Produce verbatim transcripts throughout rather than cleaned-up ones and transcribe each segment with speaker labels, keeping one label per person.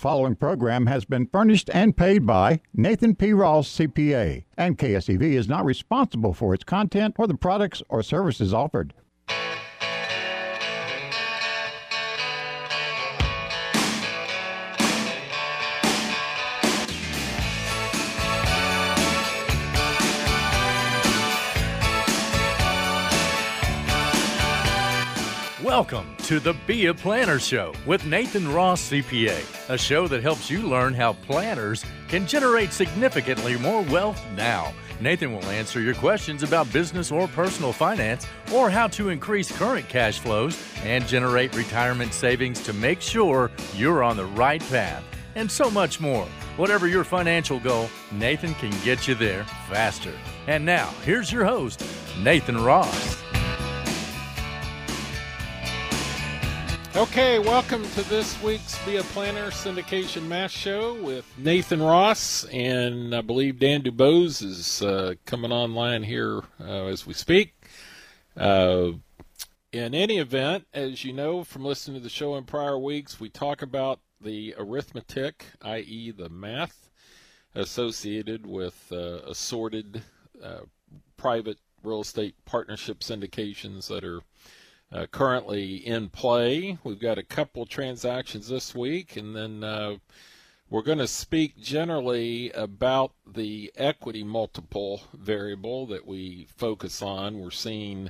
Speaker 1: following program has been furnished and paid by Nathan P. Ross, C P A, and K S E V is not responsible for its content or the products or services offered.
Speaker 2: Welcome to the Be a Planner Show with Nathan Ross, C P A, a show that helps you learn how planners can generate significantly more wealth now. Nathan will answer your questions about business or personal finance, or how to increase current cash flows and generate retirement savings to make sure you're on the right path, and so much more. Whatever your financial goal, Nathan can get you there faster. And now, here's your host, Nathan Ross.
Speaker 3: Okay, welcome to this week's Be a Planner Syndication Mass Show with Nathan Ross, and I believe Dan Dubose is uh, coming online here uh, as we speak. Uh, in any event, as you know from listening to the show in prior weeks, we talk about the arithmetic, that is the math, associated with uh, assorted uh, private real estate partnership syndications that are Uh, currently in play. We've got a couple transactions this week, and then uh, we're going to speak generally about the equity multiple variable that we focus on. We're seeing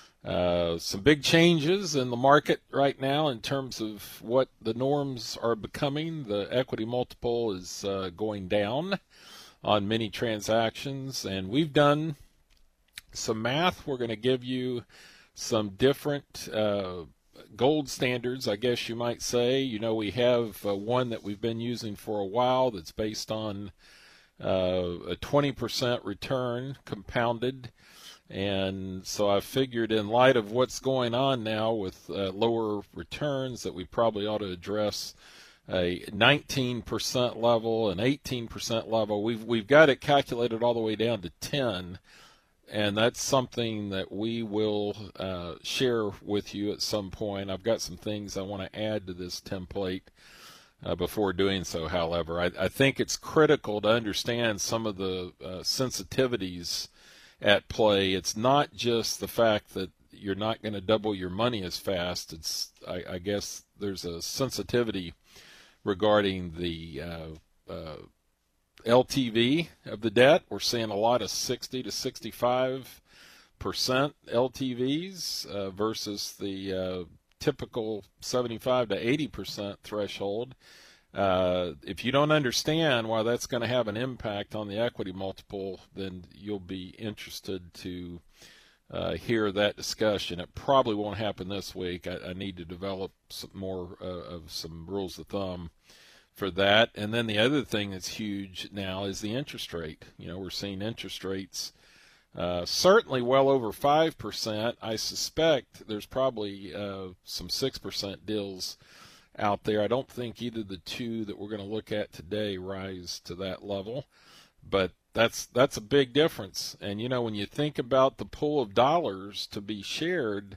Speaker 3: uh, some big changes in the market right now in terms of what the norms are becoming. The equity multiple is uh, going down on many transactions, and we've done some math. We're going to give you some different uh, gold standards, I guess you might say. You know, we have uh, one that we've been using for a while that's based on uh, a twenty percent return compounded. And so I figured, in light of what's going on now with uh, lower returns, that we probably ought to address a nineteen percent level, an eighteen percent level. We've, we've got it calculated all the way down to ten. And that's something that we will uh, share with you at some point. I've got some things I want to add to this template uh, before doing so, however. I, I think it's critical to understand some of the uh, sensitivities at play. It's not just the fact that you're not going to double your money as fast. It's, I, I guess there's a sensitivity regarding the uh, uh, L T V of the debt. We're seeing a lot of sixty to sixty-five percent L T Vs uh, versus the uh, typical seventy-five to eighty percent threshold. Uh, if you don't understand why that's going to have an impact on the equity multiple, then you'll be interested to uh, hear that discussion. It probably won't happen this week. I, I need to develop some more uh, of some rules of thumb for that. And then the other thing that's huge now is the interest rate. You know, we're seeing interest rates uh, certainly well over five percent. I suspect there's probably uh, some six percent deals out there. I don't think either the two that we're going to look at today rise to that level, but that's that's a big difference. And, you know, when you think about the pool of dollars to be shared,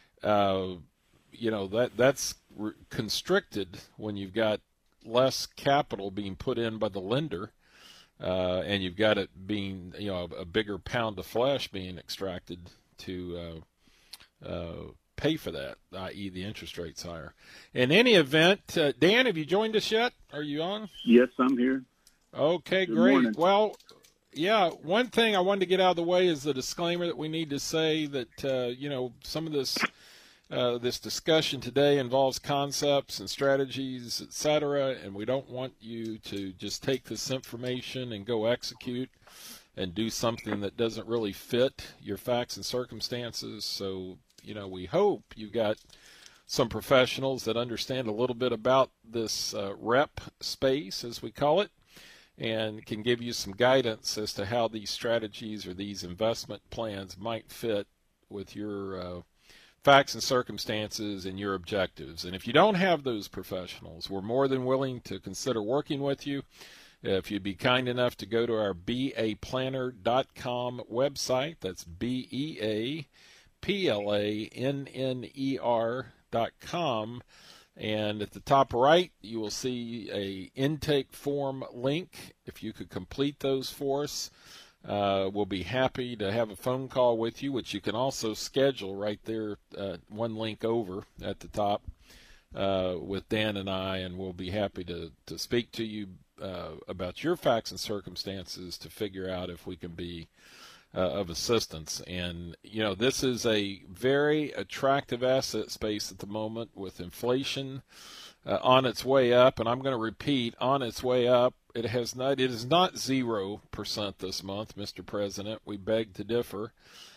Speaker 3: uh, you know, that that's re- constricted when you've got less capital being put in by the lender, uh, and you've got it being, you know, a, a bigger pound of flesh being extracted to uh, uh, pay for that, that is the interest rate's higher. In any event, uh, Dan, have you joined us yet? Are you on?
Speaker 4: Yes, I'm here.
Speaker 3: Okay,
Speaker 4: Good
Speaker 3: great.
Speaker 4: morning.
Speaker 3: Well, yeah, one thing I wanted to get out of the way is the disclaimer that we need to say that, uh, you know, some of this Uh, this discussion today involves concepts and strategies, et cetera, and we don't want you to just take this information and go execute and do something that doesn't really fit your facts and circumstances. So, you know, we hope you've got some professionals that understand a little bit about this uh, rep space, as we call it, and can give you some guidance as to how these strategies or these investment plans might fit with your uh, facts and circumstances and your objectives. And if you don't have those professionals, we're more than willing to consider working with you. If you'd be kind enough to go to our be a planner dot com website, that's B E A P L A N N E R dot com, And at the top right, you will see a intake form link. If you could complete those for us, uh, we'll be happy to have a phone call with you, which you can also schedule right there, uh, one link over at the top uh, with Dan and I, and we'll be happy to, to speak to you uh, about your facts and circumstances to figure out if we can be Uh, of assistance. And, you know, this is a very attractive asset space at the moment with inflation uh, on its way up. And I'm going to repeat, on its way up. It has not, it is not zero percent this month, Mister President. We beg to differ.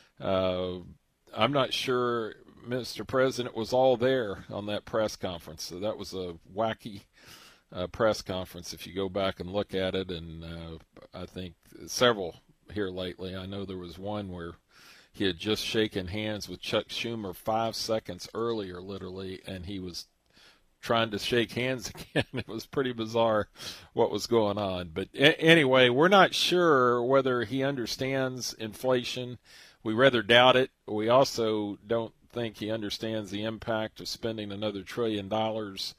Speaker 3: Uh, I'm not sure Mister President was all there on that press conference. So that was a wacky uh, press conference if you go back and look at it. And uh, I think several here lately. I know there was one where he had just shaken hands with Chuck Schumer five seconds earlier, literally, and he was trying to shake hands again. It was pretty bizarre what was going on. But a- anyway, we're not sure whether he understands inflation. We rather doubt it. We also don't think he understands the impact of spending another trillion dollars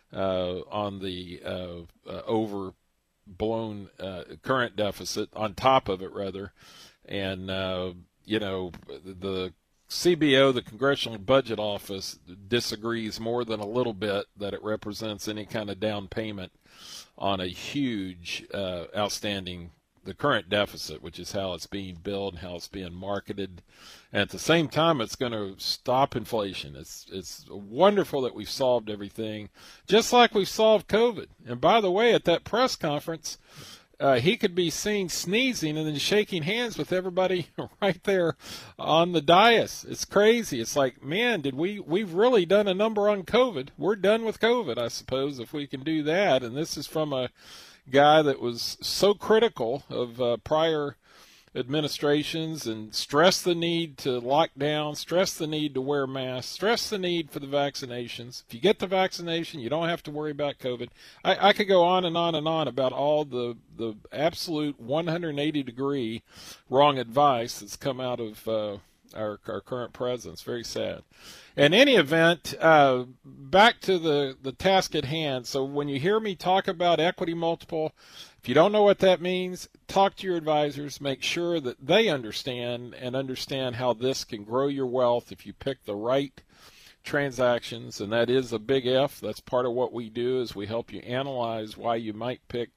Speaker 3: uh, on the uh, uh, over blown uh, current deficit on top of it, rather. And, uh, you know, the C B O, the Congressional Budget Office, disagrees more than a little bit that it represents any kind of down payment on a huge uh, outstanding, the current deficit, which is how it's being billed and how it's being marketed. And at the same time, it's going to stop inflation. It's it's wonderful that we've solved everything, just like we've solved COVID. And by the way, at that press conference, uh, he could be seen sneezing and then shaking hands with everybody right there on the dais. It's crazy. It's like, man, did we we've really done a number on COVID. We're done with COVID, I suppose, if we can do that. And this is from a guy that was so critical of uh, prior administrations and stressed the need to lock down, stressed the need to wear masks, stressed the need for the vaccinations. If you get the vaccination, you don't have to worry about COVID. I, I could go on and on and on about all the, the absolute one hundred eighty degree wrong advice that's come out of uh, our, our current president. It's very sad. In any event, uh, back to the, the task at hand. So when you hear me talk about equity multiple, if you don't know what that means, talk to your advisors. Make sure that they understand and understand how this can grow your wealth if you pick the right transactions. And that is a big if. That's part of what we do is we help you analyze why you might pick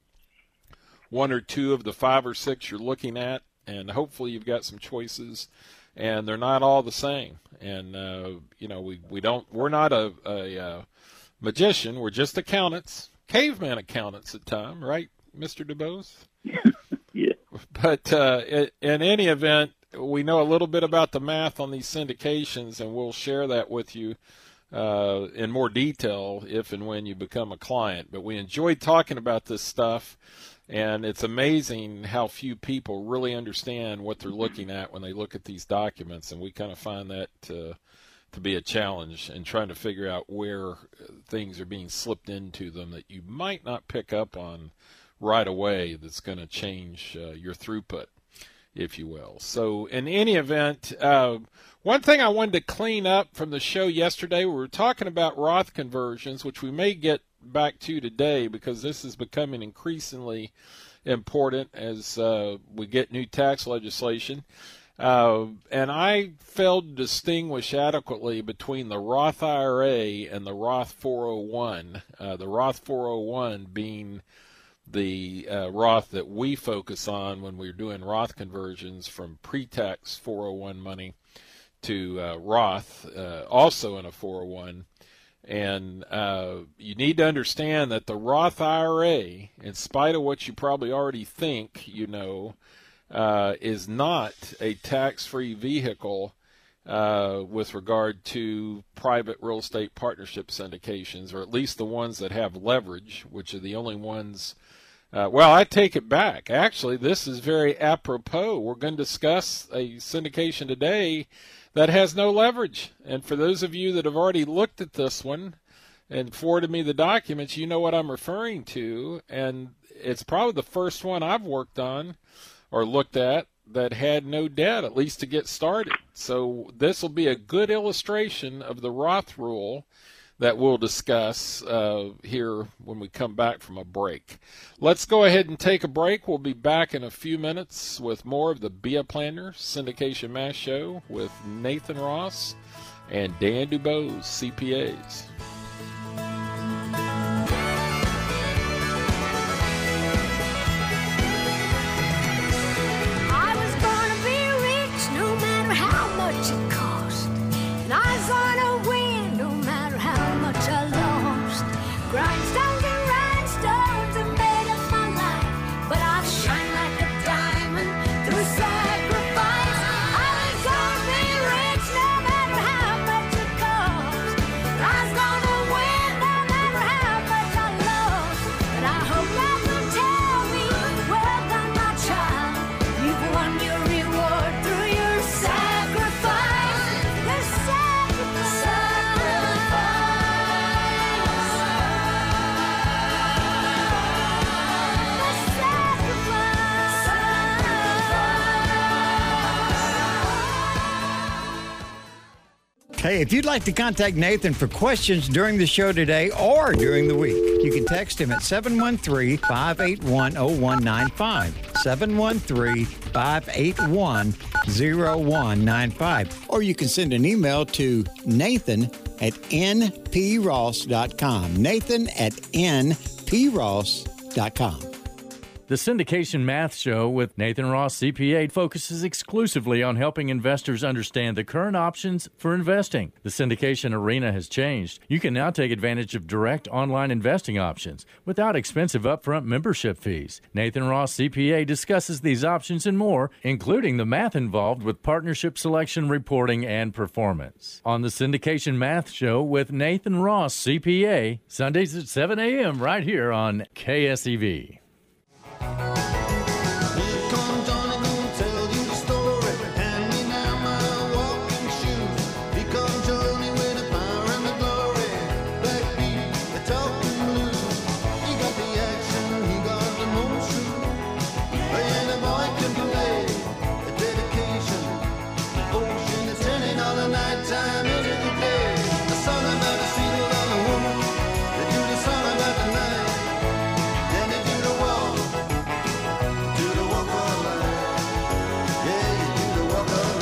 Speaker 3: one or two of the five or six you're looking at. And hopefully you've got some choices. And they're not all the same. And, uh, you know, we, we don't, we're not a, a, a magician. We're just accountants, caveman accountants at time, right, Mister DuBose?
Speaker 4: Yeah.
Speaker 3: But uh, in any event, we know a little bit about the math on these syndications, and we'll share that with you uh, in more detail if and when you become a client. But we enjoyed talking about this stuff. And it's amazing how few people really understand what they're looking at when they look at these documents. And we kind of find that uh, to be a challenge in trying to figure out where things are being slipped into them that you might not pick up on right away that's going to change uh, your throughput, if you will. So in any event, uh, one thing I wanted to clean up from the show yesterday, we were talking about Roth conversions, which we may get back to today because this is becoming increasingly important as uh, we get new tax legislation. Uh, and I failed to distinguish adequately between the Roth I R A and the Roth four oh one, uh, the Roth four oh one being the uh, Roth that we focus on when we're doing Roth conversions from pre-tax four oh one money to uh, Roth, uh, also in a four oh one. And uh, you need to understand that the Roth I R A, in spite of what you probably already think you know, uh, is not a tax-free vehicle uh, with regard to private real estate partnership syndications, or at least the ones that have leverage, which are the only ones. Uh, well, I take it back. Actually, this is very apropos. We're going to discuss a syndication today that has no leverage. And for those of you that have already looked at this one and forwarded me the documents, you know what I'm referring to. And it's probably the first one I've worked on or looked at that had no debt, at least to get started. So this will be a good illustration of the Roth rule that we'll discuss uh, here when we come back from a break. Let's go ahead and take a break. We'll be back in a few minutes with more of the Be a Planner Syndication Mass Show with Nathan Ross and Dan Dubose, C P As.
Speaker 4: I was gonna be rich no matter how much it cost, and I was gonna win no matter how much I lost. Grindstones and rhinestones have made up my life, but I shine like a diamond through sacrifice. I was gonna be rich no matter how much it cost. I was gonna win no matter how much I lost. But I hope that will tell me, well done, my child. You've won your reward through your sacrifice. Your
Speaker 1: Hey, if you'd like to contact Nathan for questions during the show today or during the week, you can text him at seven one three, five eight one, zero one nine five, seven one three, five eight one, zero one nine five. Or you can send an email to Nathan at n p ross dot com. Nathan at n p ross dot com.
Speaker 2: The Syndication Math Show with Nathan Ross, C P A, focuses exclusively on helping investors understand the current options for investing. The syndication arena has changed. You can now take advantage of direct online investing options without expensive upfront membership fees. Nathan Ross, C P A, discusses these options and more, including the math involved with partnership selection, reporting, and performance. On the Syndication Math Show with Nathan Ross, C P A, Sundays at seven a.m. right here on K S E V.
Speaker 5: Here comes Johnny, gonna tell you the story. Hand me now my walking shoes. Here comes Johnny with the power and the glory. Backbeat, the talking blues. He got the action, he got the motion. Any boy can play. The dedication, devotion, it's turning all the night time into the day. The song about the field on the woman. They do the song about the night. Then they do the walk. Do the walk of life. Yeah, you do the walk of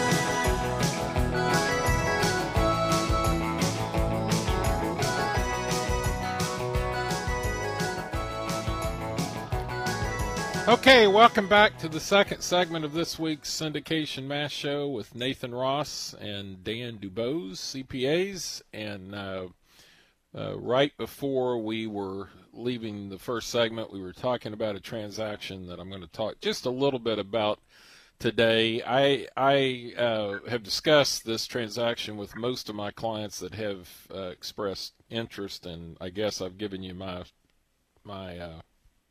Speaker 5: life.
Speaker 3: Okay, welcome back to the second segment of this week's Syndication Mass Show with Nathan Ross and Dan Dubose, C P As. And uh, uh, right before we were leaving the first segment, we were talking about a transaction that I'm going to talk just a little bit about today. I I uh, have discussed this transaction with most of my clients that have uh, expressed interest, and I guess I've given you my my uh,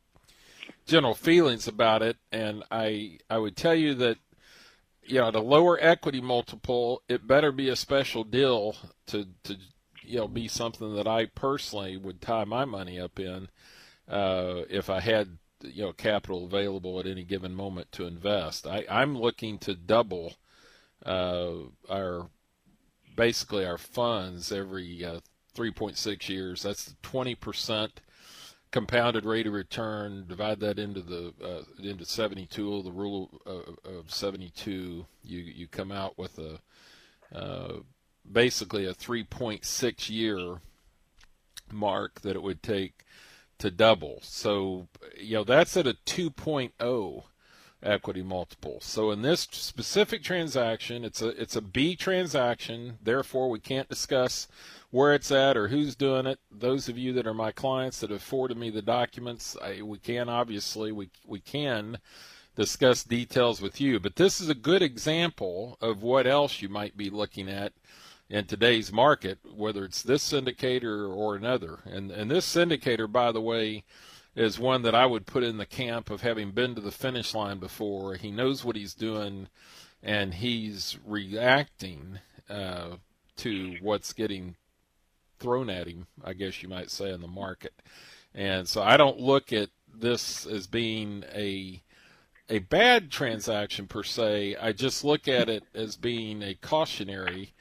Speaker 3: general feelings about it. And I I would tell you that, you know, at a lower equity multiple, it better be a special deal to to you know be something that I personally would tie my money up in uh, if I had you know capital available at any given moment to invest. I, I'm looking to double uh, our basically our funds every uh, three point six years. That's the twenty percent compounded rate of return. Divide that into the uh, into seventy-two, the rule of, of seventy-two. You you come out with a uh, basically a three point six year mark that it would take to double. So, you know, that's at a two point oh equity multiple. So in this specific transaction, it's a it's a B transaction. Therefore, we can't discuss where it's at or who's doing it. Those of you that are my clients that have forwarded me the documents, I, we can obviously we we can discuss details with you. But this is a good example of what else you might be looking at in today's market, whether it's this syndicator or another. And and this syndicator, by the way, is one that I would put in the camp of having been to the finish line before. He knows what he's doing, and he's reacting uh, to what's getting thrown at him, I guess you might say, in the market. And so I don't look at this as being a a bad transaction per se. I just look at it as being a cautionary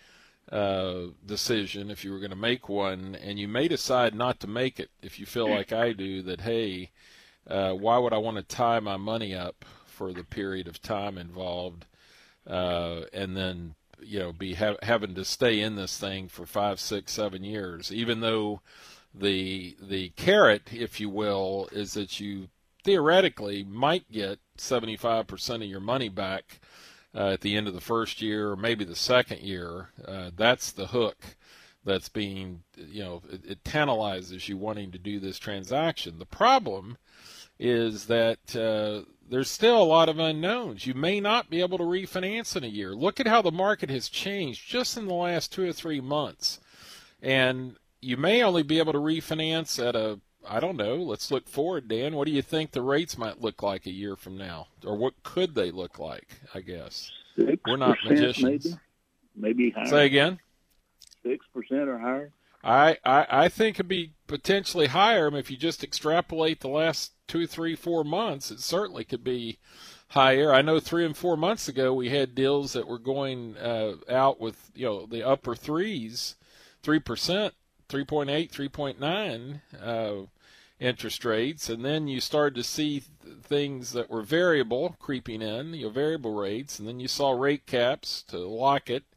Speaker 3: uh, decision, if you were going to make one, and you may decide not to make it if you feel like I do, that, hey, uh, why would I want to tie my money up for the period of time involved, uh, and then, you know, be ha- having to stay in this thing for five, six, seven years, even though the the carrot, if you will, is that you theoretically might get seventy-five percent of your money back uh, at the end of the first year or maybe the second year. Uh, that's the hook that's being, you know, it, it tantalizes you wanting to do this transaction. The problem is that uh, there's still a lot of unknowns. You may not be able to refinance in a year. Look at how the market has changed just in the last two or three months. And you may only be able to refinance at a, I don't know, let's look forward, Dan. What do you think the rates might look like a year from now? Or what could they look like, I guess? We're not magicians.
Speaker 6: Maybe, maybe higher.
Speaker 3: Say again?
Speaker 6: six percent or higher?
Speaker 3: I, I, I think it'd be potentially higher. I mean, if you just extrapolate the last two, three, four months, it certainly could be higher. I know three and four months ago we had deals that were going uh, out with, you know, the upper threes, three percent, three point eight, three point nine uh, interest rates, and then you started to see th- things that were variable creeping in, you know, variable rates, and then you saw rate caps to lock it.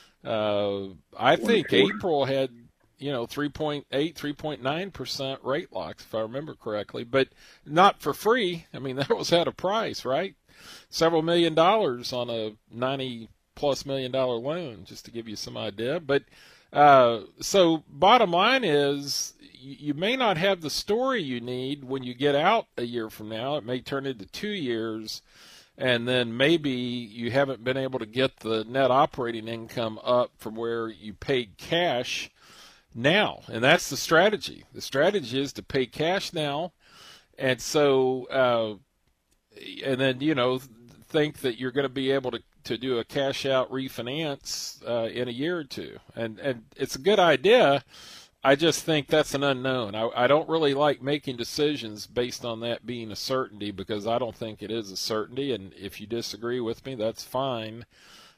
Speaker 3: Uh, I think April had, you know, three point eight, three point nine percent rate locks, if I remember correctly, but not for free. I mean, that was at a price, right? Several million dollars on a ninety plus million dollar loan, just to give you some idea. But uh, so bottom line is you, you may not have the story you need when you get out a year from now. It may turn into two years. And then maybe you haven't been able to get the net operating income up from where you paid cash now. And that's the strategy. The strategy is to pay cash now. And so, uh, and then, you know, think that you're going to be able to, to do a cash out refinance uh, in a year or two. And, and it's a good idea. I just think that's an unknown. I, I don't really like making decisions based on that being a certainty, because I don't think it is a certainty. And if you disagree with me, that's fine.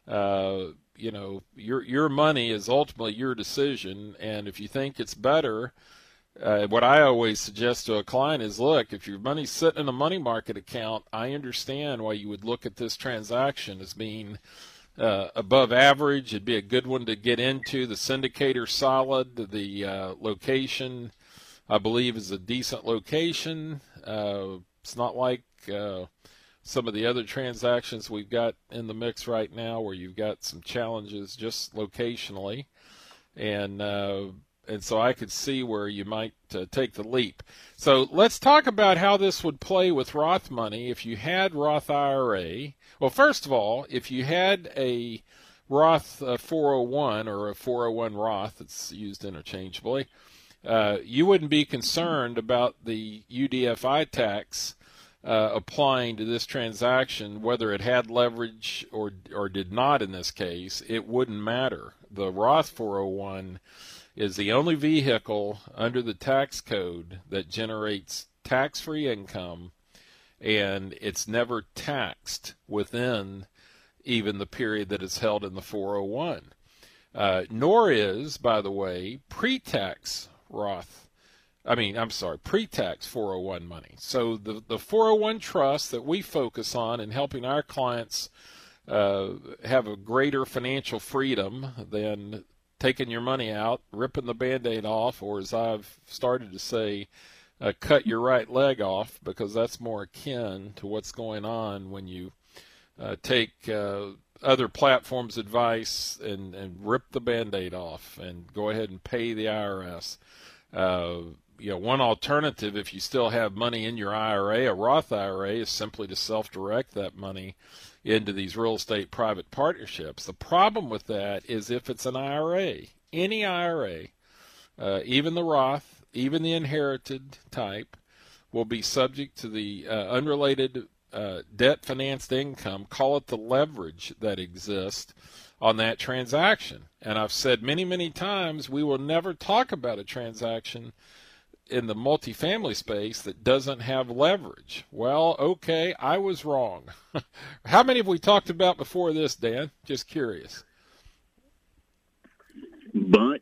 Speaker 3: Uh, you know, your your money is ultimately your decision. And if you think it's better, uh, what I always suggest to a client is, look, if your money's sitting in a money market account, I understand why you would look at this transaction as being Uh, above average. It'd be a good one to get into. The syndicator solid. The uh, location, I believe, is a decent location. Uh, it's not like uh, some of the other transactions we've got in the mix right now, where you've got some challenges just locationally, and uh, and so I could see where you might uh, take the leap. So let's talk about how this would play with Roth money if you had Roth I R A. Well, first of all, if you had a Roth uh, four oh one or a four oh one Roth, it's used interchangeably, uh, you wouldn't be concerned about the U D F I tax uh, applying to this transaction, whether it had leverage or or did not in this case. It wouldn't matter. The Roth four oh one is the only vehicle under the tax code that generates tax-free income, and it's never taxed within even the period that it's held in the four oh one. Uh, nor is, by the way, pre-tax Roth, I mean, I'm sorry, pre-tax four oh one money. So the, the four oh one trust that we focus on in helping our clients uh, have a greater financial freedom than taking your money out, ripping the Band-Aid off, or as I've started to say, uh, cut your right leg off, because that's more akin to what's going on when you uh, take uh, other platforms' advice and, and rip the Band-Aid off and go ahead and pay the I R S. Uh, you know, one alternative, if you still have money in your I R A, a Roth I R A, is simply to self-direct that money into these real estate private partnerships. The problem with that is if it's an I R A, any I R A, uh, even the Roth, even the inherited type, will be subject to the uh, unrelated uh, debt-financed income, call it the leverage that exists on that transaction. And I've said many, many times, we will never talk about a transaction in the multifamily space that doesn't have leverage. Well, okay, I was wrong. How many have we talked about before this, Dan? Just curious.
Speaker 6: bunch.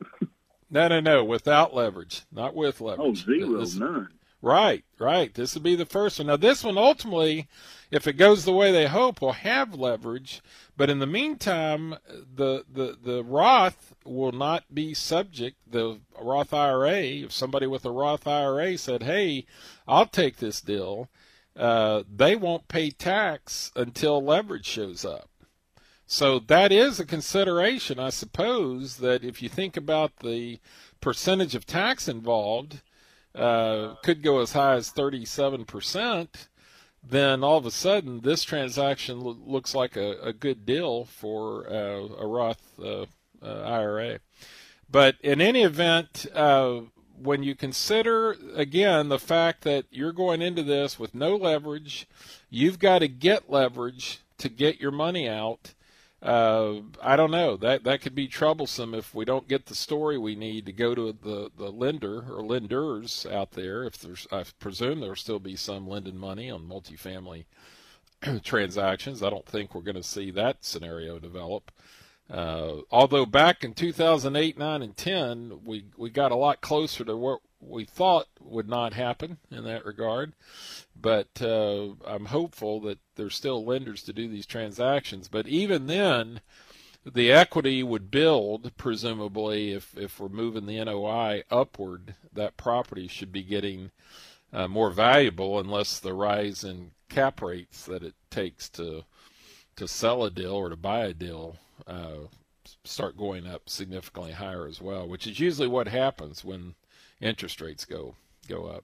Speaker 3: No, no, no, without leverage, not with
Speaker 6: Oh,
Speaker 3: leverage.
Speaker 6: zero,
Speaker 3: This-
Speaker 6: none.
Speaker 3: Right, right. This would be the first one. Now, this one ultimately, if it goes the way they hope, will have leverage. But in the meantime, the the the Roth will not be subject. The Roth I R A, if somebody with a Roth I R A said, "Hey, I'll take this deal," uh, they won't pay tax until leverage shows up. So that is a consideration, I suppose. That if you think about the percentage of tax involved. Uh, could go as high as thirty-seven percent, then all of a sudden this transaction lo- looks like a, a good deal for uh, a Roth uh, uh, I R A. But in any event, uh, when you consider, again, the fact that you're going into this with no leverage, you've got to get leverage to get your money out. Uh, I don't know. That that could be troublesome if we don't get the story we need to go to the, the lender or lenders out there. If there's, I presume there'll still be some lending money on multifamily transactions. I don't think we're going to see that scenario develop. Uh, although back in two thousand eight, nine, and ten, we we got a lot closer to what we thought would not happen in that regard. But uh, I'm hopeful that there's still lenders to do these transactions. But even then, the equity would build, presumably, if, if we're moving the N O I upward. That property should be getting uh, more valuable unless the rise in cap rates that it takes to to sell a deal or to buy a deal uh, start going up significantly higher as well, which is usually what happens when interest rates go go up.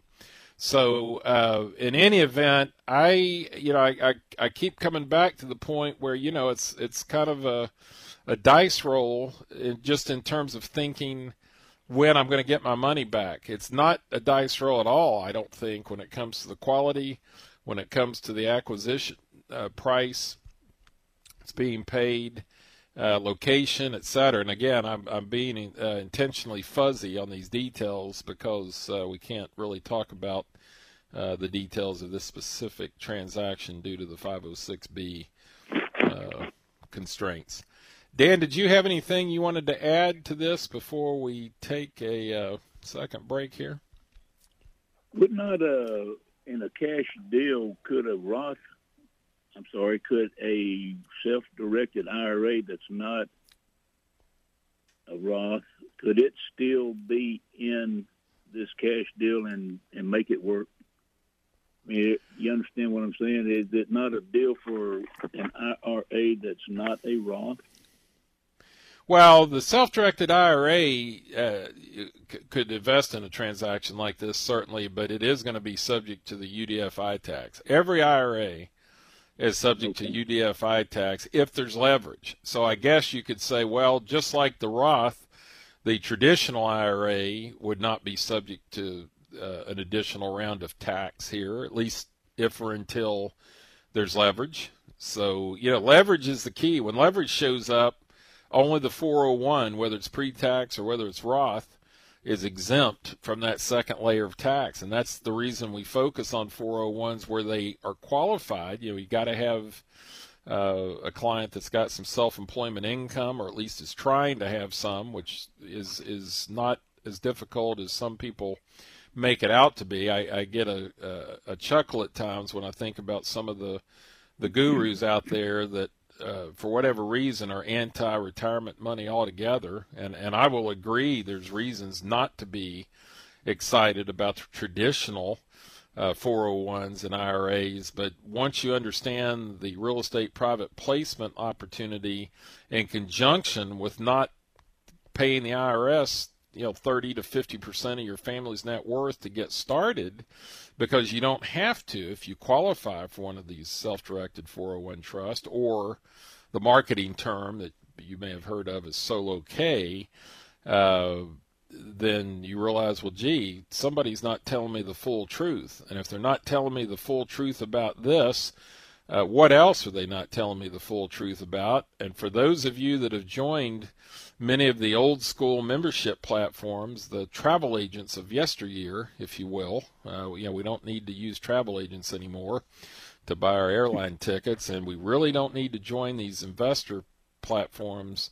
Speaker 3: So uh, in any event, I you know I, I I keep coming back to the point where you know it's it's kind of a a dice roll in, just in terms of thinking when I'm going to get my money back. It's not a dice roll at all, I don't think, when it comes to the quality, when it comes to the acquisition uh, price it's being paid, uh, location, et cetera. And again, I'm, I'm being uh, intentionally fuzzy on these details because uh, we can't really talk about uh, the details of this specific transaction due to the five oh six B uh, constraints. Dan, did you have anything you wanted to add to this before we take a uh, second break here?
Speaker 6: Would not uh in a cash deal could a Roth I'm sorry, could a self-directed I R A that's not a Roth, could it still be in this cash deal and, and make it work? I mean, you understand what I'm saying? Is it not a deal for an I R A that's not a Roth?
Speaker 3: Well, the self-directed I R A uh, c- could invest in a transaction like this, certainly, but it is going to be subject to the U D F I tax. Every I R A is subject to U D F I tax if there's leverage. So I guess you could say, well, just like the Roth, the traditional I R A would not be subject to uh, an additional round of tax here, at least if or until there's leverage. So, you know, leverage is the key. When leverage shows up, only the four oh one, whether it's pre-tax or whether it's Roth, is exempt from that second layer of tax. And that's the reason we focus on four oh ones where they are qualified. You know, you got to have uh, a client that's got some self-employment income, or at least is trying to have some, which is is not as difficult as some people make it out to be. I, I get a, a, a chuckle at times when I think about some of the, the gurus out there that Uh, for whatever reason, are anti-retirement money altogether, and, and I will agree there's reasons not to be excited about the traditional uh, four oh ones and I R As, but once you understand the real estate private placement opportunity in conjunction with not paying the I R S, you know, thirty to fifty percent of your family's net worth to get started, because you don't have to if you qualify for one of these self-directed four oh one trust, or the marketing term that you may have heard of as Solo K, uh, then you realize, well, gee, somebody's not telling me the full truth. And if they're not telling me the full truth about this, uh, what else are they not telling me the full truth about? And for those of you that have joined many of the old school membership platforms, the travel agents of yesteryear, if you will, uh, you know, we don't need to use travel agents anymore to buy our airline tickets, and we really don't need to join these investor platforms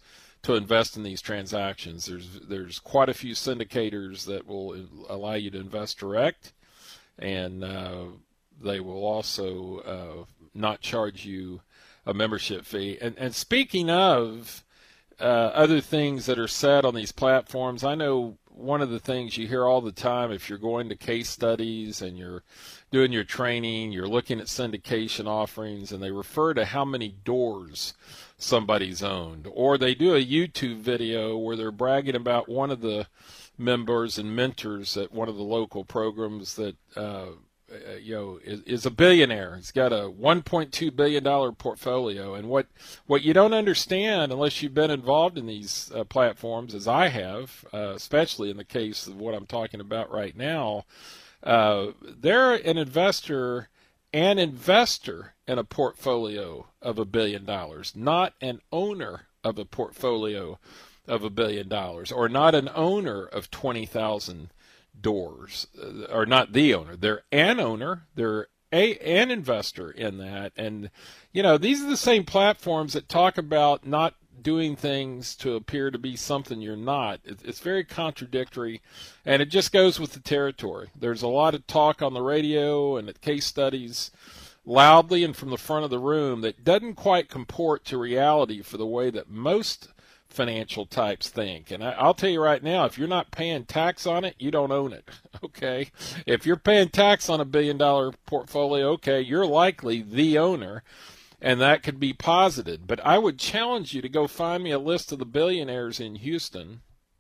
Speaker 3: to invest in these transactions. There's there's quite a few syndicators that will allow you to invest direct, and uh, they will also uh, not charge you a membership fee. And, and speaking of uh, other things that are said on these platforms, I know one of the things you hear all the time, if you're going to case studies and you're doing your training, you're looking at syndication offerings, and they refer to how many doors somebody's owned. Or they do a YouTube video where they're bragging about one of the members and mentors at one of the local programs that uh, Uh, you know, is, is a billionaire. He's got a one point two billion dollars portfolio. And what, what you don't understand, unless you've been involved in these uh, platforms, as I have, uh, especially in the case of what I'm talking about right now, uh, they're an investor, an investor in a portfolio of a billion dollars, not an owner of a portfolio of a billion dollars, or not an owner of twenty thousand doors, or not the owner. They're an owner. They're a an investor in that. And, you know, these are the same platforms that talk about not doing things to appear to be something you're not. It's very contradictory, and it just goes with the territory. There's a lot of talk on the radio and at case studies loudly and from the front of the room that doesn't quite comport to reality for the way that most financial types think. And I, I'll tell you right now, if you're not paying tax on it, you don't own it. Okay. If you're paying tax on a billion dollar portfolio, okay, you're likely the owner, and that could be posited. But I would challenge you to go find me a list of the billionaires in Houston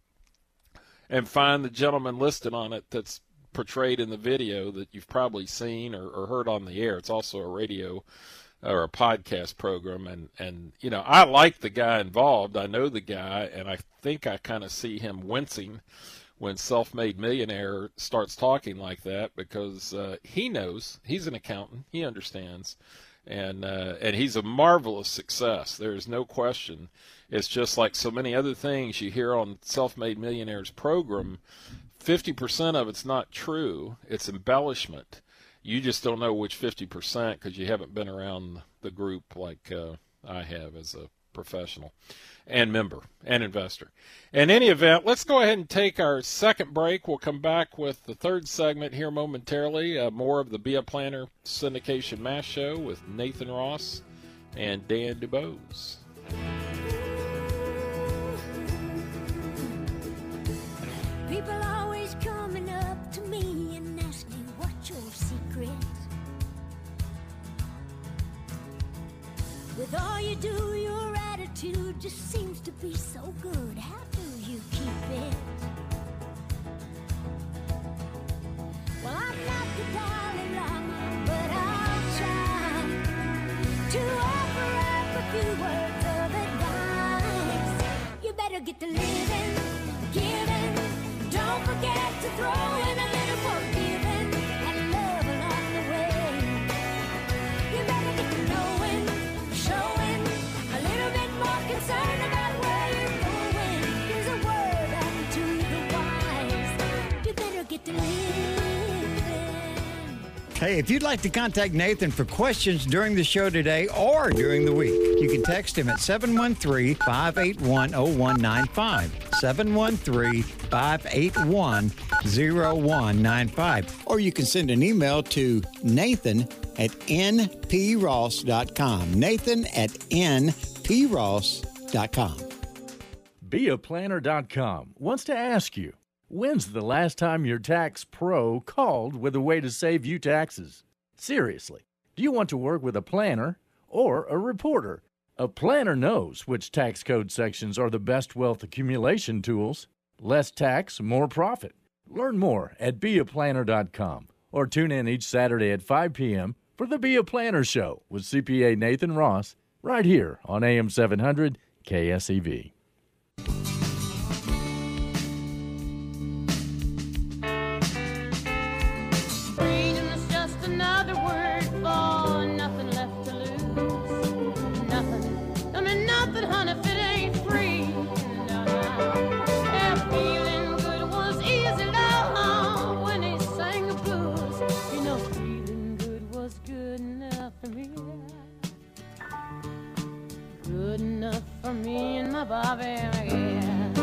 Speaker 3: and find the gentleman listed on it that's portrayed in the video that you've probably seen or, or heard on the air. It's also a radio or a podcast program, and, and you know, I like the guy involved. I know the guy, and I think I kind of see him wincing when Self-Made Millionaire starts talking like that, because uh, he knows. He's an accountant. He understands, and uh, and he's a marvelous success. There is no question. It's just like so many other things you hear on Self-Made Millionaire's program, fifty percent of it's not true. It's embellishment. You just don't know which fifty percent because you haven't been around the group like uh, I have as a professional and member and investor. In any event, let's go ahead and take our second break. We'll come back with the third segment here momentarily, uh, more of the Be a Planner Syndication Mass Show with Nathan Ross and Dan DuBose.
Speaker 4: People always coming up to me and asking what's your secret. With all you do, your attitude just seems to be so good. How do you keep it? Well, I'm not the Dalai Lama, but I'll try to offer up a few words of advice. You better get to living, giving. Don't forget to throw in a little forgiving and love along the way. You better get to knowing, showing a little bit more concern about where you're going. Here's a word out to the wise. You better get to living.
Speaker 1: Hey, if you'd like to contact Nathan for questions during the show today or during the week, you can text him at seven one three, five eight one, zero one nine five, seven one three, five eight one, zero one nine five. Or you can send an email to Nathan at n p ross dot com. Nathan at n p ross dot com.
Speaker 2: be a planner dot com wants to ask you, when's the last time your tax pro called with a way to save you taxes? Seriously, do you want to work with a planner or a reporter? A planner knows which tax code sections are the best wealth accumulation tools. Less tax, more profit. Learn more at be a planner dot com or tune in each Saturday at five p.m. for the Be a Planner Show with C P A Nathan Ross right here on A M seven hundred K S E V.
Speaker 7: Freedom is just another word for nothing left to lose. Nothing. I mean, nothing, honey, if it ain't free. No, no. Yeah, feeling good was easy, love, when he sang the blues. You know, feeling good was good enough for me. Good enough for me and my Bobby McGee.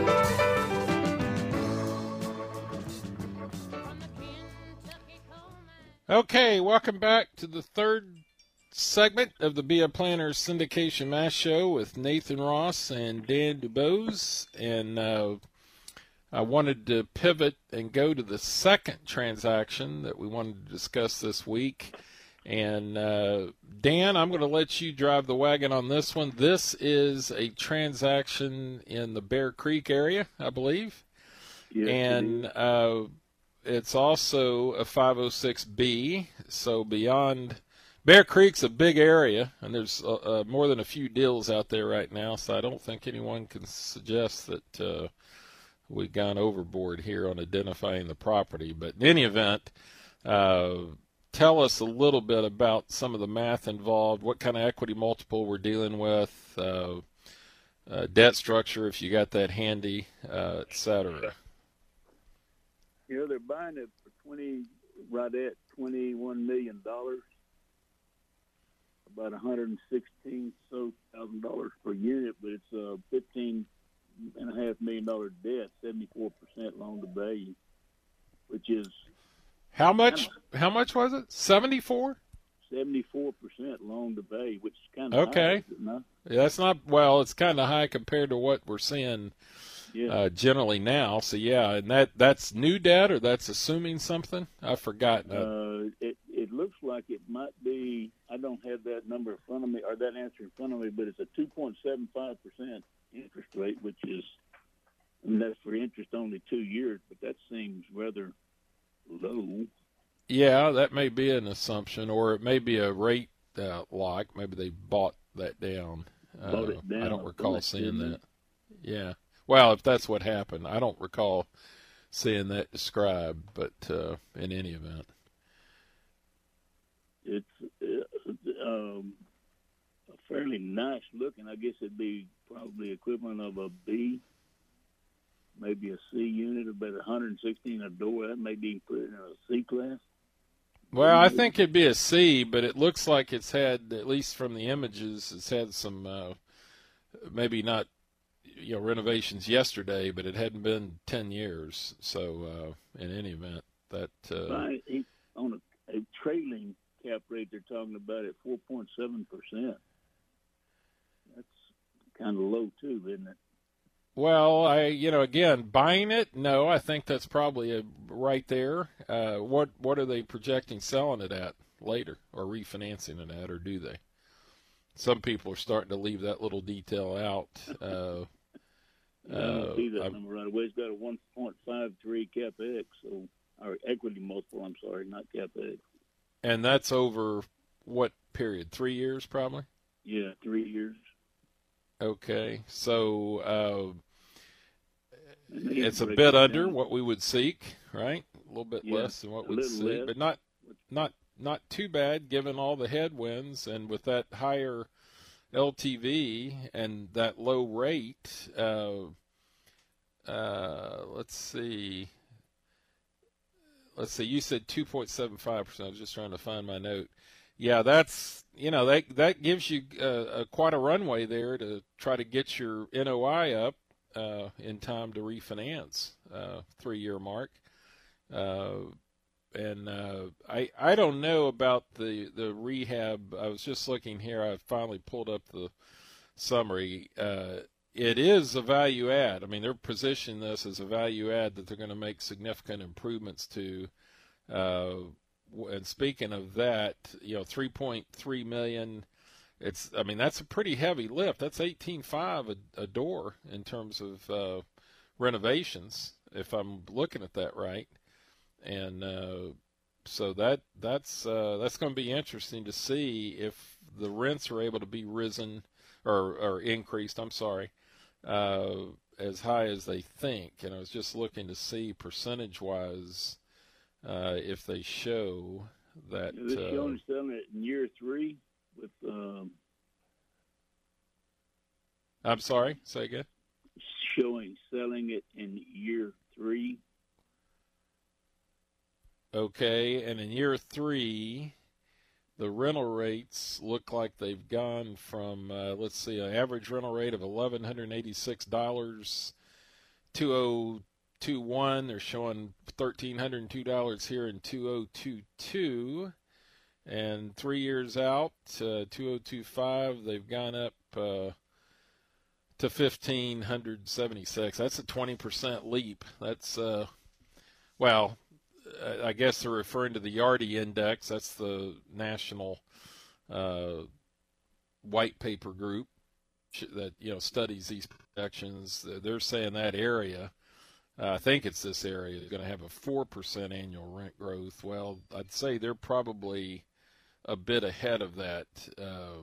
Speaker 7: From the Kentucky coal mine.
Speaker 3: Okay, welcome back to the third segment of the Be a Planner Syndication Mass Show with Nathan Ross and Dan Dubose. And uh, I wanted to pivot and go to the second transaction that we wanted to discuss this week. And uh, Dan, I'm going to let you drive the wagon on this one. This is a transaction in the Bear Creek area, I believe.
Speaker 6: Yes,
Speaker 3: and
Speaker 6: it is.
Speaker 3: uh, it's also a five oh six B, so beyond Bear Creek's a big area, and there's uh, uh, more than a few deals out there right now, so I don't think anyone can suggest that uh, we've gone overboard here on identifying the property. But in any event, uh, tell us a little bit about some of the math involved, what kind of equity multiple we're dealing with, uh, uh, debt structure, if you got that handy, uh, et cetera.
Speaker 6: You know, they're buying it for twenty, right at twenty-one million dollars, about one hundred and sixteen so thousand dollars per unit, but it's a fifteen and a half million dollar debt, seventy-four percent loan to value, which is
Speaker 3: How much? How much was it? Seventy-four.
Speaker 6: seventy-four percent loan to value, which is kind of
Speaker 3: Okay.
Speaker 6: high, is it not?
Speaker 3: Yeah, that's not well. It's kind of high compared to what we're seeing
Speaker 6: Yeah.
Speaker 3: uh, generally now. So yeah, and that that's new debt, or that's assuming something. I forgot. Uh,
Speaker 6: Uh, it it looks like it might be. I don't have that number in front of me or that answer in front of me, but it's a two point seven five percent interest rate, which is, I mean, that's for interest only two years, but that seems rather low.
Speaker 3: yeah, that may be an assumption, or it may be a rate uh, lock. Maybe they bought that down. Uh,
Speaker 6: Bought it down,
Speaker 3: I don't
Speaker 6: I
Speaker 3: recall
Speaker 6: thought,
Speaker 3: seeing
Speaker 6: didn't
Speaker 3: that. Yeah. Well, if that's what happened, I don't recall seeing that described. But uh, in any event.
Speaker 6: It's uh, um, a fairly nice looking. I guess it'd be probably equivalent of a B, maybe a C unit, about one hundred sixteen a door. That may be put in a C class.
Speaker 3: Well, I think it'd be a C, but it looks like it's had, at least from the images, it's had some, uh, maybe not, you know, renovations yesterday, but it hadn't been ten years. So, uh, in any event, that, uh,
Speaker 6: Right, he, on a, a trailing cap rate, they're talking about at four point seven percent. That's kind of low too, isn't it?
Speaker 3: well, I, you know, again, buying it, no, I think that's probably a, right there. Uh, what, what are they projecting selling it at later, or refinancing it at, or do they? Some people are starting to leave that little detail out. Uh,
Speaker 6: I don't
Speaker 3: uh,
Speaker 6: see that
Speaker 3: I'm-
Speaker 6: number right away. It's got a one point five three cap X, so or equity multiple. I'm sorry, not cap X.
Speaker 3: And that's over what period? Three years, probably?
Speaker 6: Yeah, three years.
Speaker 3: Okay. So uh,
Speaker 6: And they
Speaker 3: it's a
Speaker 6: break
Speaker 3: bit
Speaker 6: it
Speaker 3: under
Speaker 6: down.
Speaker 3: what we would seek, right? A little bit
Speaker 6: Yeah,
Speaker 3: less than what
Speaker 6: a
Speaker 3: we'd
Speaker 6: little
Speaker 3: seek,
Speaker 6: less.
Speaker 3: but not not not too bad given all the headwinds, and with that higher L T V and that low rate. Uh, uh, let's see. Let's see. You said two point seven five percent. I was just trying to find my note. Yeah, that's, you know, that that gives you uh, a, quite a runway there to try to get your N O I up uh, in time to refinance, uh, three-year mark. Uh, and uh, I I don't know about the, the rehab. I was just looking here. I finally pulled up the summary. Uh, it is a value add. I mean, they're positioning this as a value add that they're going to make significant improvements to. Uh, and speaking of that, you know, three point three million. It's, I mean, that's a pretty heavy lift. That's eighteen five a, a door in terms of uh, renovations, if I'm looking at that right. And uh, so that that's uh, that's going to be interesting to see if the rents are able to be risen or or increased. I'm sorry, uh, as high as they think. And I was just looking to see percentage wise uh, if they show that.
Speaker 6: Yeah, they're
Speaker 3: uh,
Speaker 6: showing selling it in year three with um,
Speaker 3: I'm sorry. Say again.
Speaker 6: showing selling it in year three.
Speaker 3: Okay, and in year three, the rental rates look like they've gone from, uh, let's see, an average rental rate of eleven eighty-six dollars, two thousand twenty-one. They're showing one thousand three hundred two dollars here in two thousand twenty-two. And three years out, uh, two thousand twenty-five, they've gone up uh, to fifteen seventy-six. That's a twenty percent leap. That's, uh, well, I guess they're referring to the Yardi Index. That's the national uh, white paper group that, you know, studies these projections. They're saying that area, uh, I think it's this area, is going to have a four percent annual rent growth. Well, I'd say they're probably a bit ahead of that uh,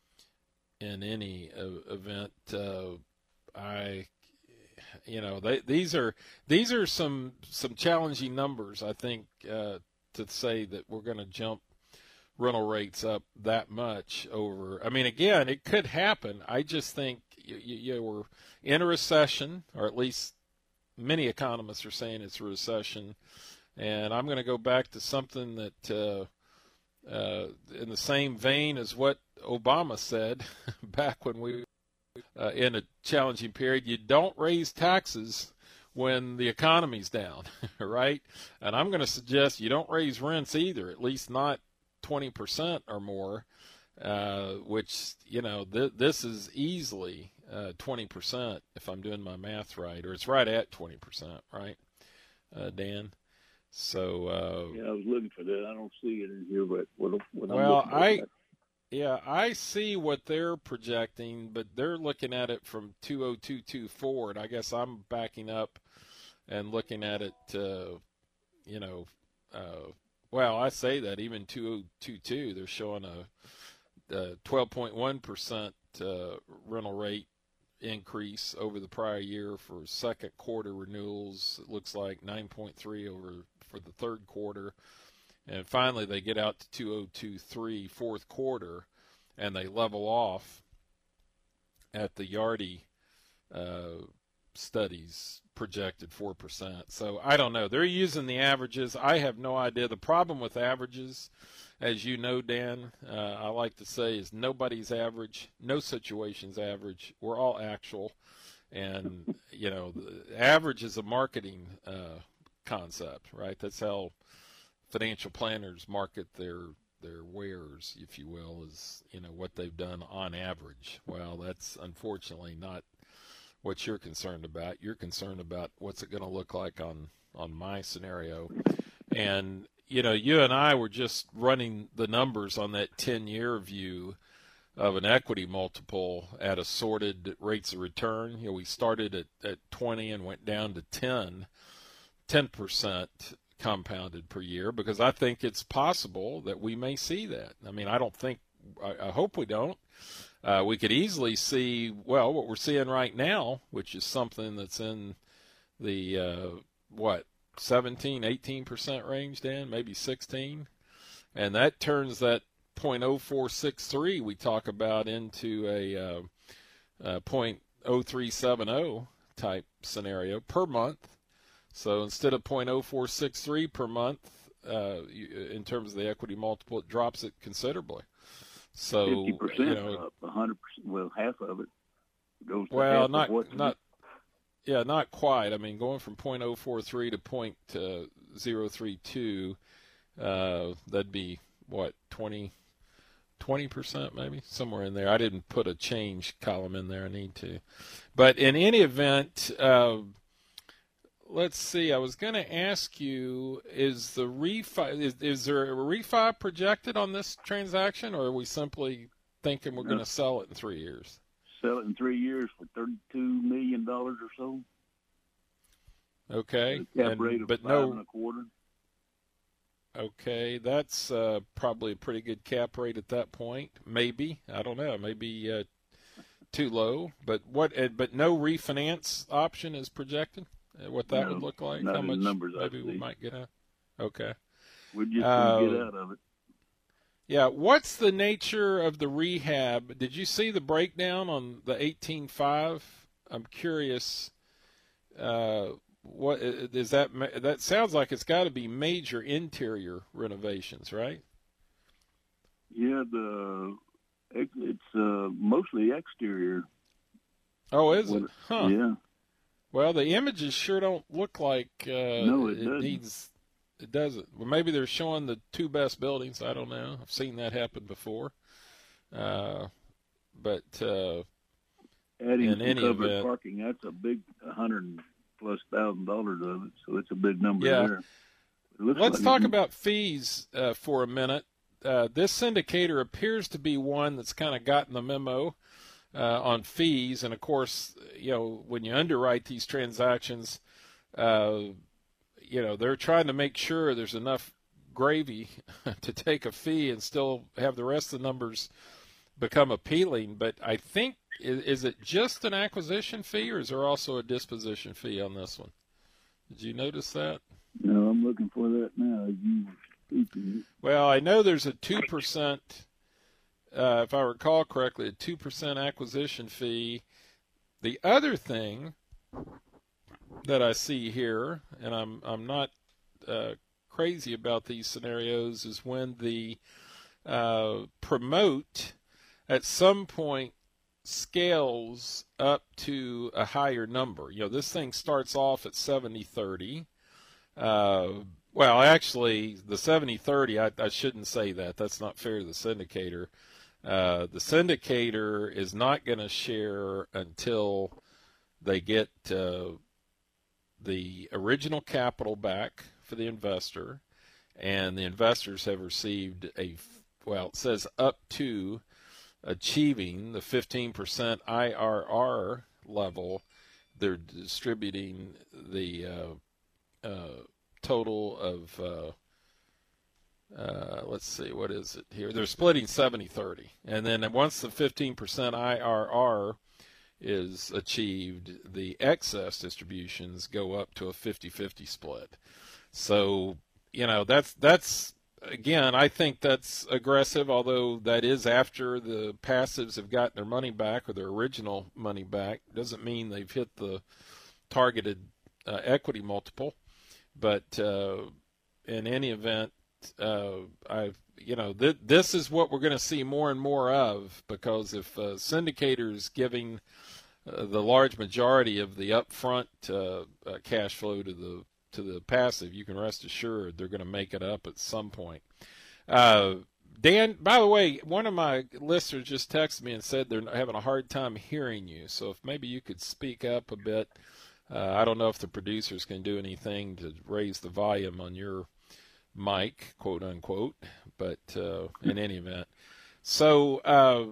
Speaker 3: in any uh, event. Uh, I, you know, they, these are these are some some challenging numbers. I think uh, to say that we're going to jump rental rates up that much over. I mean, again, it could happen. I just think you, you, you we're in a recession, or at least many economists are saying it's a recession. And I'm going to go back to something that. Uh, Uh, in the same vein as what Obama said back when we were uh, in a challenging period, you don't raise taxes when the economy's down, right? And I'm going to suggest you don't raise rents either, at least not twenty percent or more, uh, which, you know, th- this is easily uh, twenty percent if I'm doing my math right, or it's right at twenty percent, right, uh, Dan? So uh,
Speaker 6: Yeah, I was looking for that. I don't see it in here, but what, what
Speaker 3: well,
Speaker 6: I'm looking
Speaker 3: I
Speaker 6: at.
Speaker 3: yeah, I see what they're projecting, but they're looking at it from two thousand twenty-two forward. I guess I'm backing up and looking at it. Uh, you know, uh, well, I say that even two thousand twenty-two, they're showing a, a twelve point one percent uh, rental rate increase over the prior year for second quarter renewals. It looks like nine point three over for the third quarter, and finally they get out to two thousand twenty-three fourth quarter and they level off at the Yardi uh, studies projected four percent. So I don't know, they're using the averages. I have no idea. The problem with averages, as you know, Dan, uh, I like to say, is nobody's average, no situation's average. We're all actual. And, you know, the average is a marketing uh, concept, right? That's how financial planners market their their wares, if you will, is, you know, what they've done on average. Well, that's unfortunately not what you're concerned about. You're concerned about what's it going to look like on, on my scenario. And, you know, you and I were just running the numbers on that ten-year view of an equity multiple at assorted rates of return. You know, we started at, at twenty and went down to ten, ten percent compounded per year, because I think it's possible that we may see that. I mean, I don't think, I, I hope we don't. Uh, we could easily see, well, what we're seeing right now, which is something that's in the, uh, what, seventeen, eighteen percent range, Dan, maybe sixteen. And that turns that point oh four six three we talk about into a uh, uh, point oh three seven oh type scenario per month. So instead of point oh four six three per month, uh, in terms of the equity multiple, it drops it considerably. So,
Speaker 6: fifty percent
Speaker 3: you know,
Speaker 6: up, one hundred percent, well, half of it goes to
Speaker 3: well,
Speaker 6: half
Speaker 3: not,
Speaker 6: of what's
Speaker 3: not, yeah, not quite. I mean, going from point oh four three to point oh three two, uh, that'd be, what, twenty, twenty percent maybe, somewhere in there. I didn't put a change column in there. I need to. But in any event, uh, let's see. I was going to ask you, is the refi, is, is there a refi projected on this transaction, or are we simply thinking we're
Speaker 6: No.
Speaker 3: going to sell it in three years?
Speaker 6: sell it in three years for thirty-two million dollars or so.
Speaker 3: Okay.
Speaker 6: Cap
Speaker 3: And-
Speaker 6: rate of
Speaker 3: but
Speaker 6: five
Speaker 3: no,
Speaker 6: and a quarter.
Speaker 3: okay, that's uh, probably a pretty good cap rate at that point. Maybe, I don't know, maybe uh, too low. But what? Uh, but no refinance option is projected. Uh, what that
Speaker 6: No,
Speaker 3: would look like?
Speaker 6: not
Speaker 3: How
Speaker 6: in
Speaker 3: much
Speaker 6: numbers I
Speaker 3: maybe we
Speaker 6: see.
Speaker 3: might get out? Okay.
Speaker 6: We're just
Speaker 3: Uh,
Speaker 6: going to get out of it.
Speaker 3: Yeah. What's the nature of the rehab? Did you see the breakdown on the eighteen five? I'm curious. Uh, what is that? That sounds like it's got to be major interior renovations, right?
Speaker 6: Yeah, the it's uh, mostly exterior.
Speaker 3: Oh, is it?
Speaker 6: What-
Speaker 3: Huh.
Speaker 6: Yeah.
Speaker 3: Well, the images sure don't look like uh,
Speaker 6: No, it doesn't.
Speaker 3: needs. It doesn't. Well, maybe they're showing the two best buildings. I don't know. I've seen that happen before. Uh, but uh,
Speaker 6: Adding
Speaker 3: in
Speaker 6: some
Speaker 3: any
Speaker 6: covered
Speaker 3: event-
Speaker 6: parking, that's a big a hundred plus thousand dollars of it, so it's a big number
Speaker 3: Yeah.
Speaker 6: there. It looks
Speaker 3: let's
Speaker 6: like
Speaker 3: talk
Speaker 6: it-
Speaker 3: about fees uh, for a minute. Uh, this syndicator appears to be one that's kind of gotten the memo uh, on fees, and of course, you know, when you underwrite these transactions, uh, you know, they're trying to make sure there's enough gravy to take a fee and still have the rest of the numbers become appealing. But I think, is, is it just an acquisition fee, or is there also a disposition fee on this one? Did you notice that?
Speaker 6: No, I'm looking for that now. You speaking.
Speaker 3: Well, I know there's a two percent, uh, if I recall correctly, a two percent acquisition fee. The other thing that I see here, and I'm I'm not uh, crazy about these scenarios, is when the uh, promote at some point scales up to a higher number. You know, this thing starts off at seventy thirty. Uh, well, actually, the seventy thirty, I, I shouldn't say that. That's not fair to the syndicator. Uh, the syndicator is not going to share until they get uh, the original capital back for the investor, and the investors have received a, well, it says up to achieving the fifteen percent I R R level. They're distributing the uh, uh, total of, uh, uh, let's see, what is it here? They're splitting seventy thirty. And then once the fifteen percent I R R is achieved, the excess distributions go up to a fifty fifty split. So, you know, that's, that's again, I think that's aggressive, although that is after the passives have gotten their money back or their original money back. Doesn't mean they've hit the targeted uh, equity multiple. But uh, in any event, uh, I, you know, th- this is what we're going to see more and more of, because if uh, syndicators giving uh, the large majority of the upfront uh, uh, cash flow to the to the passive, you can rest assured they're going to make it up at some point. Uh, Dan, by the way, one of my listeners just texted me and said they're having a hard time hearing you. So if maybe you could speak up a bit. Uh, I don't know if the producers can do anything to raise the volume on your mic, quote unquote, but uh, in any event. So uh,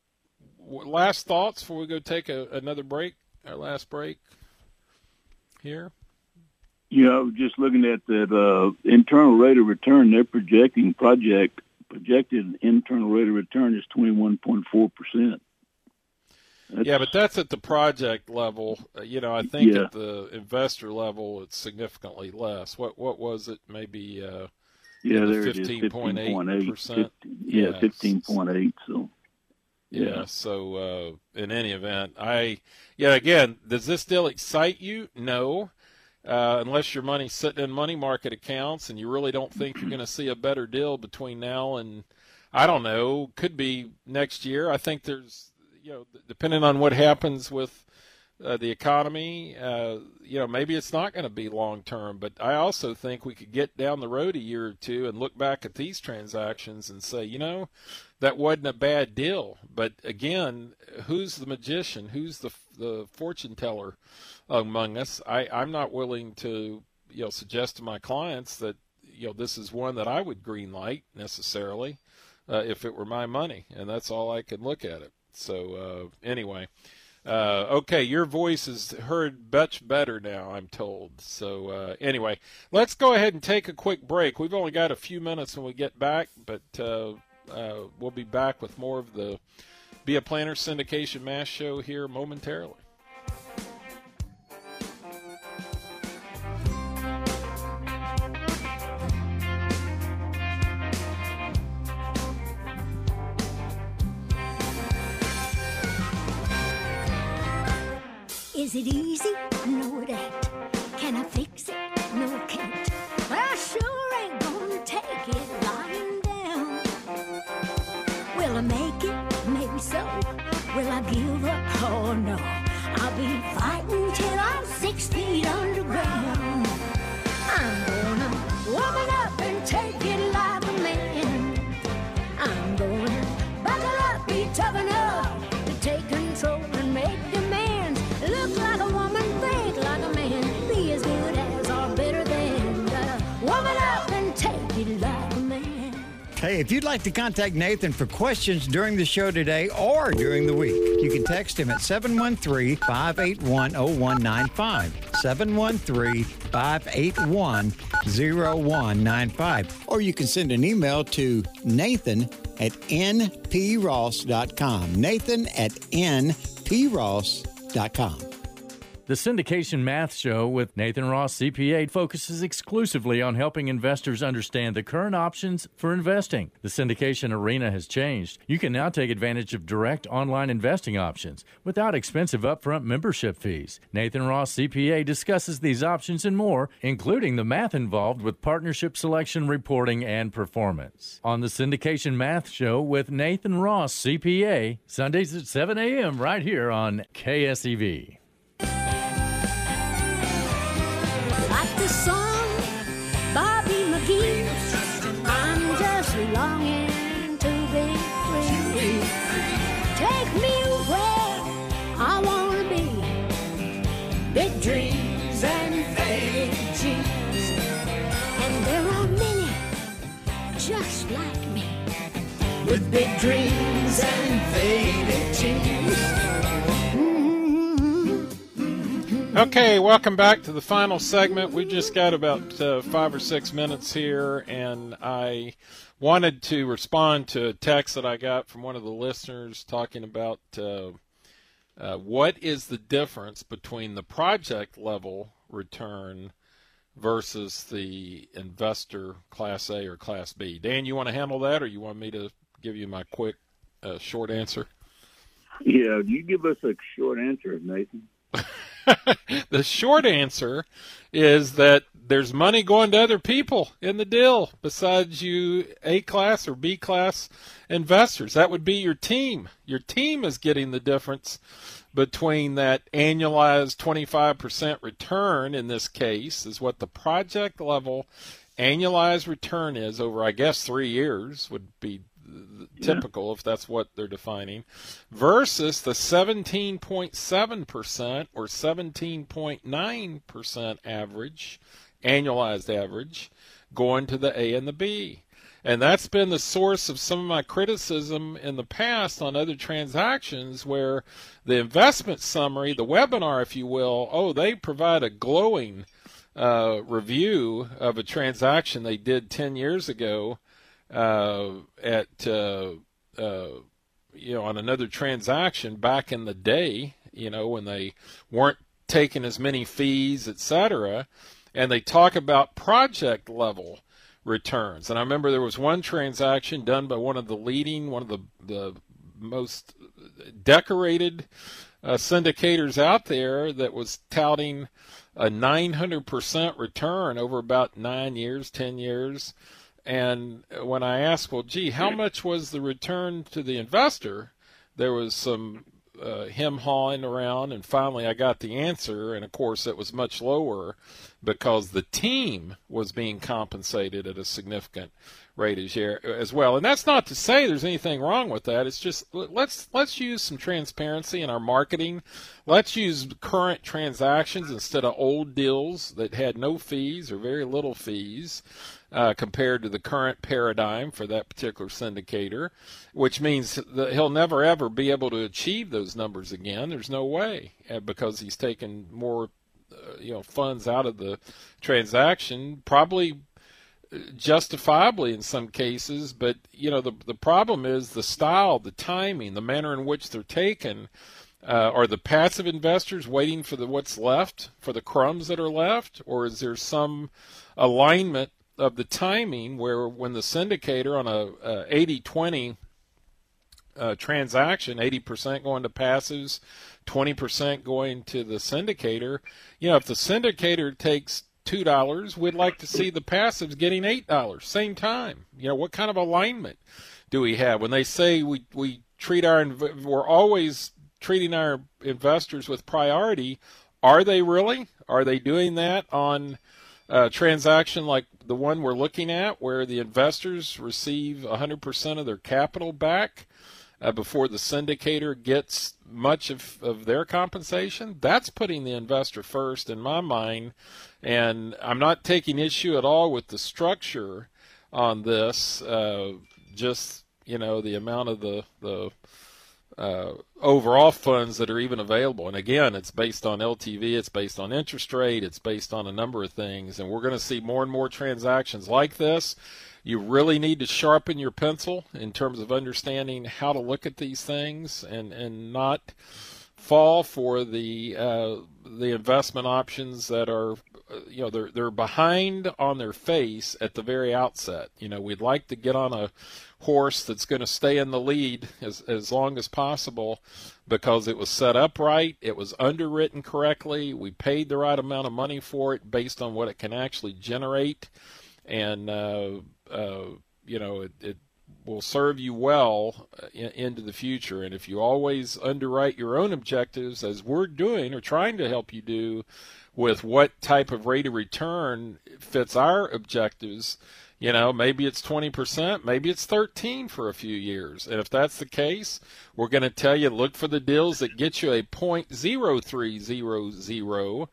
Speaker 3: last thoughts before we go take a, another break, our last break here?
Speaker 6: Yeah, I was just looking at that uh, internal rate of return. They're projecting project projected internal rate of return is twenty-one point four percent.
Speaker 3: Yeah, but that's at the project level. Uh, you know, I think
Speaker 6: Yeah.
Speaker 3: at the investor level, it's significantly less. What what was it? Maybe uh,
Speaker 6: Yeah,
Speaker 3: in the
Speaker 6: there it is,
Speaker 3: fifteen point eight percent.
Speaker 6: Yeah,
Speaker 3: Yeah.
Speaker 6: fifteen point eight. So
Speaker 3: Yeah.
Speaker 6: Yeah.
Speaker 3: So uh, in any event, I yeah again, does this deal excite you? No, uh, unless your money's sitting in money market accounts and you really don't think you're going to see a better deal between now and, I don't know, could be next year. I think there's, you know, depending on what happens with uh, the economy, uh, you know, maybe it's not going to be long term. But I also think we could get down the road a year or two and look back at these transactions and say, you know, that wasn't a bad deal. But again, who's the magician? Who's the the fortune teller among us? I, I'm not willing to, you know, suggest to my clients that, you know, this is one that I would green light necessarily uh, if it were my money, and that's all I can look at it. So uh, anyway, uh, okay, your voice is heard much better now, I'm told. So uh, anyway, let's go ahead and take a quick break. We've only got a few minutes when we get back, but uh, uh, we'll be back with more of the Be a Planner Syndication Mass Show here momentarily.
Speaker 4: Is it easy? No, it ain't. Can I fix it? No, I can't. Well, I sure ain't gonna take it lying down. Will I give up? Oh no. I'll be fighting till I'm six feet underground. I'm gonna woman up and take it like a man. I'm gonna buckle up, be tough enough to take control and make demands. Look like a woman, think like a man, be as good as or better than. Gotta woman up and take it like a man.
Speaker 1: Hey, if you'd like to contact Nathan for questions during the show today or during the week, you can text him at seven one three, five eight one, zero one nine five. seven one three, five eight one, zero one nine five. Or you can send an email to Nathan at n p ross dot com. Nathan at n p ross dot com.
Speaker 2: The Syndication Math Show with Nathan Ross, C P A, focuses exclusively on helping investors understand the current options for investing. The syndication arena has changed. You can now take advantage of direct online investing options without expensive upfront membership fees. Nathan Ross, C P A, discusses these options and more, including the math involved with partnership selection, reporting, and performance. On the Syndication Math Show with Nathan Ross, C P A, Sundays at seven a.m. right here on K S E V.
Speaker 4: Like the song, Bobby McGee. I'm just longing to be free. Take me where I want to be. Big dreams and faded dreams. And there are many just like me. With big dreams and faded dreams.
Speaker 3: Okay, welcome back to the final segment. We just got about uh, five or six minutes here, and I wanted to respond to a text that I got from one of the listeners talking about uh, uh, what is the difference between the project level return versus the investor Class A or Class B. Dan, you want to handle that, or you want me to give you my quick, uh, short answer?
Speaker 6: Yeah, you give us a short answer, Nathan.
Speaker 3: The short answer is that there's money going to other people in the deal besides you A-class or B-class investors. That would be your team. Your team is getting the difference between that annualized twenty-five percent return, in this case, is what the project level annualized return is over, I guess, three years would be typical, if that's what they're defining, versus the seventeen point seven percent or seventeen point nine percent average, annualized average, going to the A and the B. And that's been the source of some of my criticism in the past on other transactions, where the investment summary, the webinar, if you will, oh, they provide a glowing uh, review of a transaction they did ten years ago, Uh, at uh, uh, you know, on another transaction back in the day, you know, when they weren't taking as many fees, et cetera, and they talk about project level returns. And I remember there was one transaction done by one of the leading, one of the the most decorated uh, syndicators out there that was touting a nine hundred percent return over about nine years, ten years. And when I asked, well, gee, how much was the return to the investor, there was some uh, hem-hawing around, and finally I got the answer. And, of course, it was much lower because the team was being compensated at a significant rate as well. And that's not to say there's anything wrong with that. It's just let's let's use some transparency in our marketing. Let's use current transactions instead of old deals that had no fees or very little fees. Uh, compared to the current paradigm for that particular syndicator, which means that he'll never ever be able to achieve those numbers again. There's no way, uh, because he's taken more, uh, you know, funds out of the transaction, probably justifiably in some cases. But you know, the the problem is the style, the timing, the manner in which they're taken. Uh, are the passive investors waiting for the what's left, for the crumbs that are left, or is there some alignment of the timing where when the syndicator on a eighty twenty uh, transaction, eighty percent going to passives, twenty percent going to the syndicator, you know, if the syndicator takes two dollars, we'd like to see the passives getting eight dollars, same time. You know, what kind of alignment do we have? When they say we, we treat our inv- we're always treating our investors with priority. Are they really? Are they doing that on a transaction like the one we're looking at, where the investors receive one hundred percent of their capital back uh, before the syndicator gets much of, of their compensation? That's putting the investor first in my mind, and I'm not taking issue at all with the structure on this, uh, just, you know, the amount of the, the uh, overall funds that are even available. And again, it's based on L T V, it's based on interest rate, it's based on a number of things, and we're going to see more and more transactions like this. You really need to sharpen your pencil in terms of understanding how to look at these things, and, and not fall for the uh, the investment options that are, you know, they're they're behind on their face at the very outset. You know, we'd like to get on a horse that's going to stay in the lead as as long as possible, because it was set up right, it was underwritten correctly, we paid the right amount of money for it based on what it can actually generate, and uh, uh, you know, it, it will serve you well in, into the future. And if you always underwrite your own objectives, as we're doing or trying to help you do, with what type of rate of return fits our objectives, you know, maybe it's twenty percent, maybe it's thirteen for a few years. And if that's the case, we're going to tell you, look for the deals that get you a zero point zero three zero zero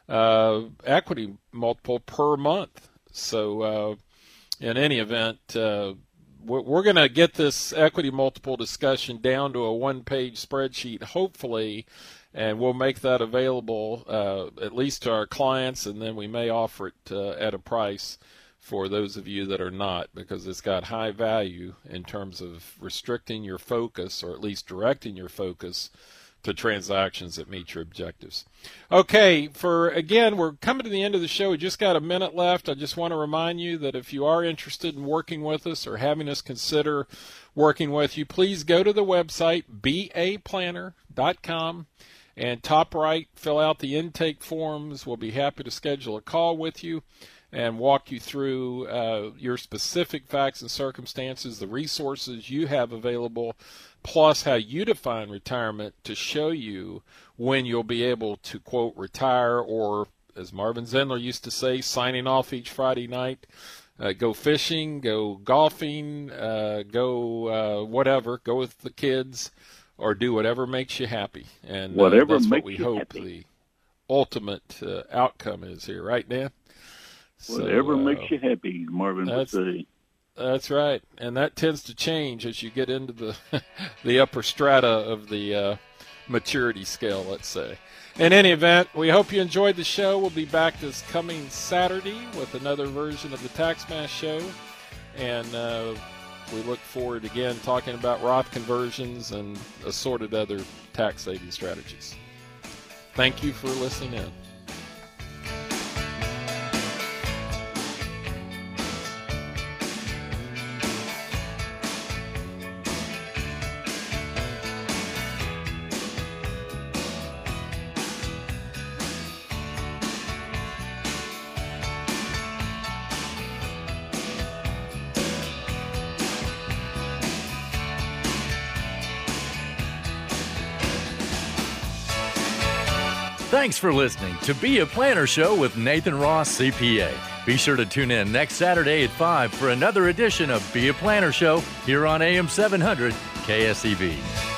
Speaker 3: uh, equity multiple per month. So uh, in any event, uh, we're, we're going to get this equity multiple discussion down to a one-page spreadsheet, hopefully, and we'll make that available uh, at least to our clients, and then we may offer it uh, at a price for those of you that are not, because it's got high value in terms of restricting your focus, or at least directing your focus to transactions that meet your objectives. Okay, for again, we're coming to the end of the show. We just got a minute left. I just want to remind you that if you are interested in working with us or having us consider working with you, please go to the website b a planner dot com. And top right, fill out the intake forms. We'll be happy to schedule a call with you and walk you through uh, your specific facts and circumstances, the resources you have available, plus how you define retirement, to show you when you'll be able to, quote, retire, or, as Marvin Zendler used to say, signing off each Friday night, uh, go fishing, go golfing, uh, go uh, whatever, go with the kids, or do whatever makes you happy. And uh,
Speaker 6: Whatever
Speaker 3: that's
Speaker 6: makes
Speaker 3: what we
Speaker 6: you
Speaker 3: hope
Speaker 6: happy.
Speaker 3: the ultimate uh, outcome is here. Right, Dan?
Speaker 6: Whatever
Speaker 3: So, uh,
Speaker 6: makes you happy, Marvin would
Speaker 3: that's-
Speaker 6: say.
Speaker 3: That's right, and that tends to change as you get into the the upper strata of the uh, maturity scale, let's say. In any event, we hope you enjoyed the show. We'll be back this coming Saturday with another version of the Tax Mass Show, and uh, we look forward again talking about Roth conversions and assorted other tax saving strategies. Thank you for listening in.
Speaker 2: Thanks for listening to Be a Planner Show with Nathan Ross, C P A. Be sure to tune in next Saturday at five for another edition of Be a Planner Show here on A M seven hundred K S E V.